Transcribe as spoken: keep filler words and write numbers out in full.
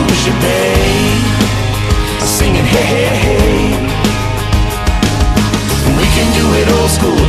Hoosier Bay, singing hey, hey, hey. We can do it old school.